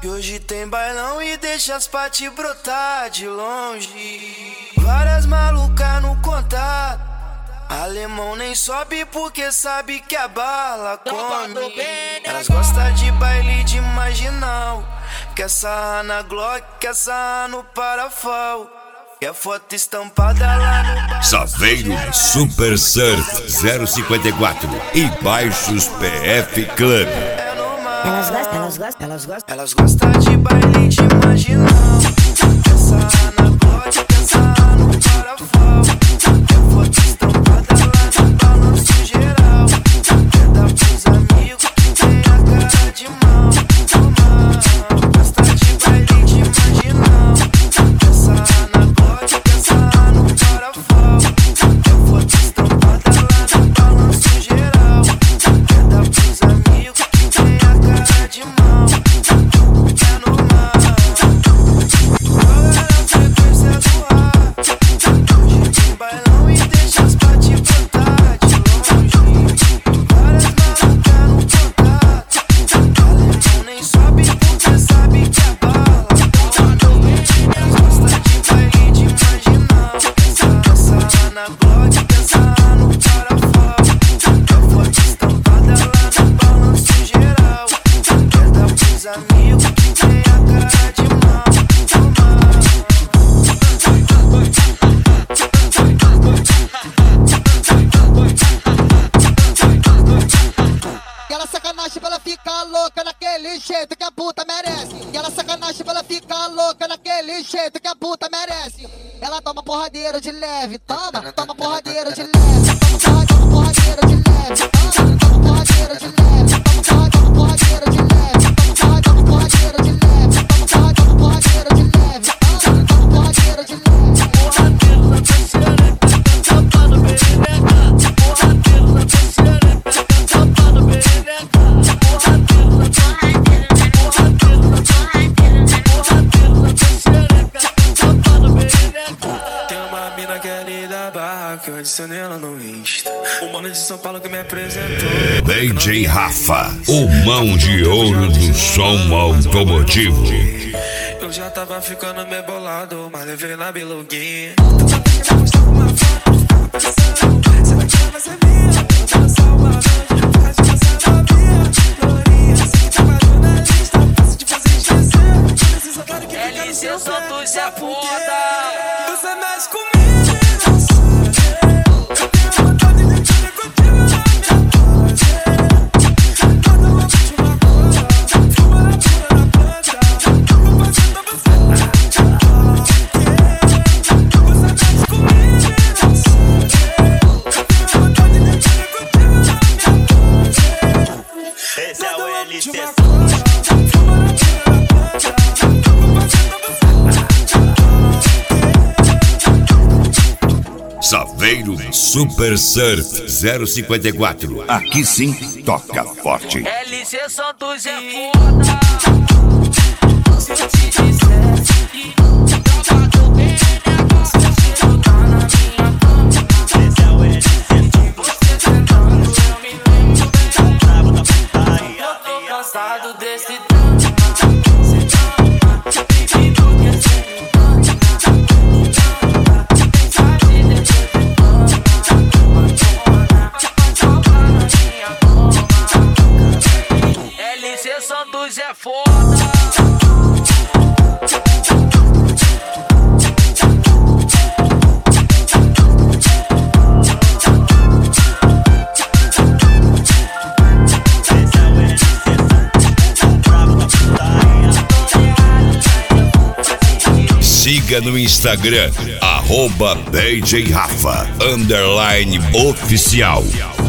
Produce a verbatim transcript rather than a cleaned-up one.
E hoje tem bailão e deixa as pati brotar de longe. Várias malucas no contato. Alemão nem sobe porque sabe que a bala come. Elas gostam de baile de marginal. Quer sarrar na Glock, quer sarrar no Parafal. Quer foto estampada lá no bar. Saveiro Super Surf zero cinquenta e quatro e Baixos P F Club. Elas gostam, elas gostam, elas gostam. Elas gostam de baile de marginal. Quer sarrar na Glock, quer sarrar no Parafal. Quer foto estampada lá no balanço geral. Quer dar pros amigos que tem a cara de mal. Gosta de baile de marginal. Quer sarrar na Glock, quer sarrar no Parafal. Quer foto estampada lá no balanço geral. Quer dar pros amigos que tem a cara de mal. É normal. Olha a frequência do ar. Hoje tem bailão e deixa as pati brotar de longe. Várias malucas no contato. Alemão nem sobe porque sabe que a bala come. Elas gostam de baile de marginal. Quer sarrar na Glock, quer sarrar no Parafal. Quer foto estampada lá no balanço geral. Quer dar pros amigos que tem a cara de mal. Aquela sacanagem pra ela ficar louca naquele jeito que a puta merece. Aquela sacanagem pra ela ficar louca naquele jeito que a puta merece. Ela toma porradeira de leve, toma, toma porradeira de leve, toma, toma porradeira de leve, toma, toma porradeira de leve, toma, toma porradeira de leve, toma, toma porradeira de leve, toma, toma porradeira de leve, toma, toma porradeira de leve. Que eu adicionei ela no Insta. O mano de São Paulo que me apresentou. D J Rafa, o mão de ouro do som automotivo. Eu já tava ficando meio bolado, mas levei na biluguinha. L C Santos é foda. Você mexe comigo. Esse é o L C. Saveiro Super Surf zero cinquenta e quatro. Aqui sim toca forte. L C Santos é foda. Se eu te dissesse que troca do bem, negócio de jogar na minha cama. Esse é o L C. Você tentando, eu me lembro bem. Eu tô cansado desse drama. Cê ama, baby, porque cê me ama. Pensa de depois de fama. Vai tomar na minha cama. L C Santos é foda. Siga no Instagram, arroba D J Rafa, underline oficial.